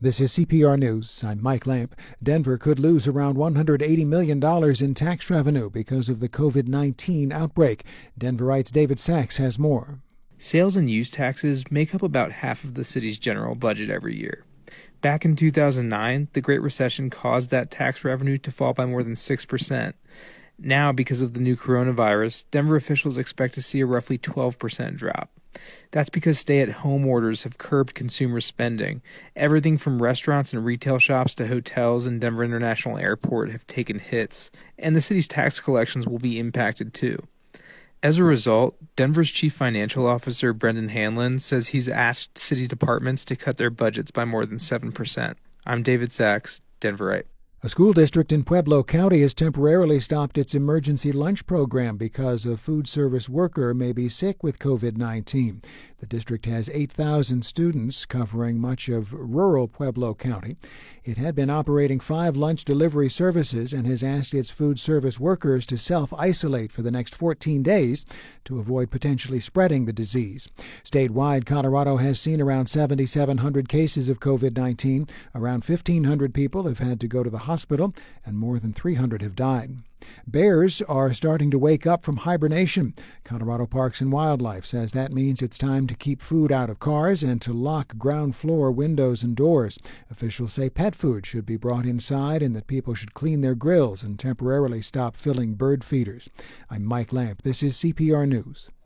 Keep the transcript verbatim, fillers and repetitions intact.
This is C P R News. I'm Mike Lamp. Denver could lose around one hundred eighty million dollars in tax revenue because of the covid nineteen outbreak. Denverite's David Sachs has more. Sales and use taxes make up about half of the city's general budget every year. Back in two thousand nine, the Great Recession caused that tax revenue to fall by more than six percent. Now, because of the new coronavirus, Denver officials expect to see a roughly twelve percent drop. That's because stay-at-home orders have curbed consumer spending. Everything from restaurants and retail shops to hotels and Denver International Airport have taken hits, and the city's tax collections will be impacted too. As a result, Denver's chief financial officer, Brendan Hanlon, says he's asked city departments to cut their budgets by more than seven percent. I'm David Sachs, Denverite. A school district in Pueblo County has temporarily stopped its emergency lunch program because a food service worker may be sick with covid nineteen. The district has eight thousand students covering much of rural Pueblo County. It had been operating five lunch delivery services and has asked its food service workers to self-isolate for the next fourteen days to avoid potentially spreading the disease. Statewide, Colorado has seen around seven thousand seven hundred cases of covid nineteen. Around fifteen hundred people have had to go to the hospital, and more than three hundred have died. Bears are starting to wake up from hibernation. Colorado Parks and Wildlife says that means it's time to keep food out of cars and to lock ground floor windows and doors. Officials say pet food should be brought inside and that people should clean their grills and temporarily stop filling bird feeders. I'm Mike Lamp. This is C P R News.